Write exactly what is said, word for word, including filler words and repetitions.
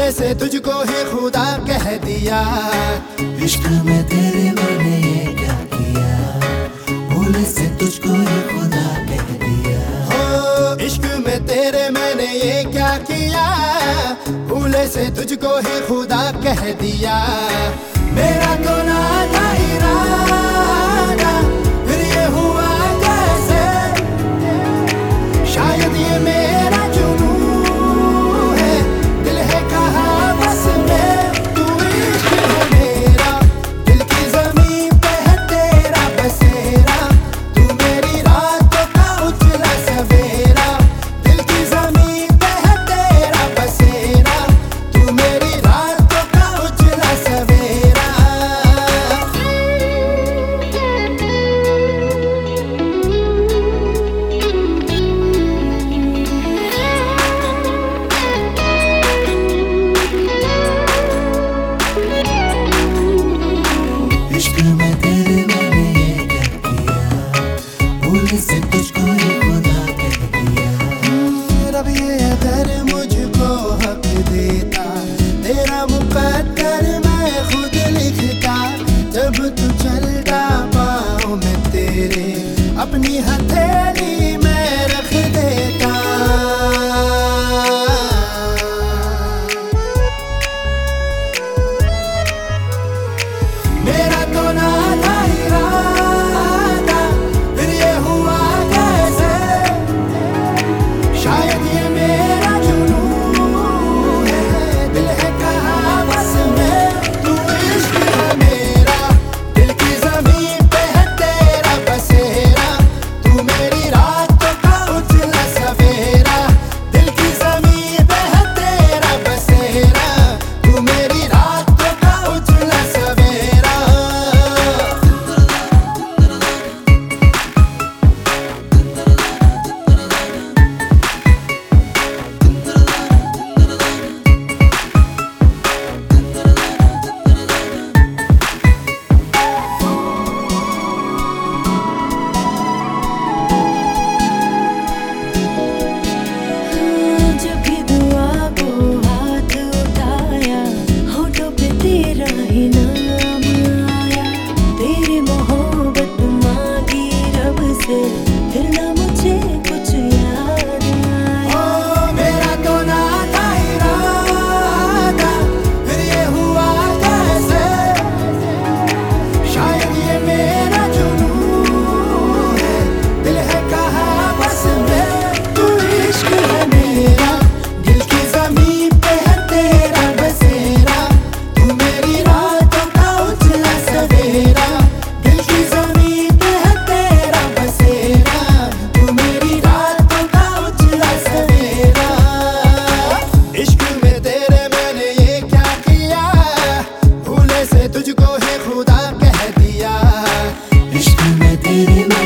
भूले से तुझको ही खुदा कह दिया। इश्क में तेरे मैंने ये क्या किया, भूले से तुझको ही खुदा कह दिया। हो इश्क में तेरे मैंने ये क्या किया, भूले से तुझको ही खुदा कह दिया। मेरा तो ना था इरादा, फिर ये हुआ कैसे, शायद ये मेरा जुनून है, दिल है कहाँ बस में, तू इश्क है मेरा, दिल की ज़मीन पे है तेरा बसेरा, तू मेरी रातों का उजला सवेरा, दिल की ज़मीन पे है तेरा बसेरा, तू मेरी रातों का उजला सवेरा। इश्क में तेरे मैंने ये क्या किया, भूले से तुझको ही खुदा कह दिया। रब ये अगर मुझको हक देता, तेरा मुकद्दर मैं खुद लिखता, जब तू चलता पाँव में तेरे अपनी हथेली में रख देता। मेरा तो ना था इरादा, फिर ये हुआ कैसे, शायद ये मेरा जुनून है, दिल है कहाँ बस में, तू इश्क है मेरा, दिल की ज़मीन पे है तेरा बसेरा, तू मेरी रातों का उजला सवेरा, दिल की ज़मीन पे है तेरा बसेरा, तू मेरी रातों का उजला सवेरा। जब भी दुआ को हाथ उठाया, होठों पे तेरा ही नाम आया, तेरी मोहब्बत मांगी रब से, फिर ना मुझे कुछ याद आया। ओ मेरा तो ना था इरादा, फिर ये हुआ कैसे, शायद ये मेरा जुनून है, दिल है कहाँ बस में, तू इश्क है मेरा, दिल की ज़मीन पे है तेरा बसेरा, तू मेरी रातों का उजला सवेरा, दिल की ज़मीन पे है तेरा बसेरा, तू मेरी रातों का उजला सवेरा। इश्क में तेरे मैंने ये क्या किया, भूले से तुझको ही खुदा कह दिया। इश्क में तेरे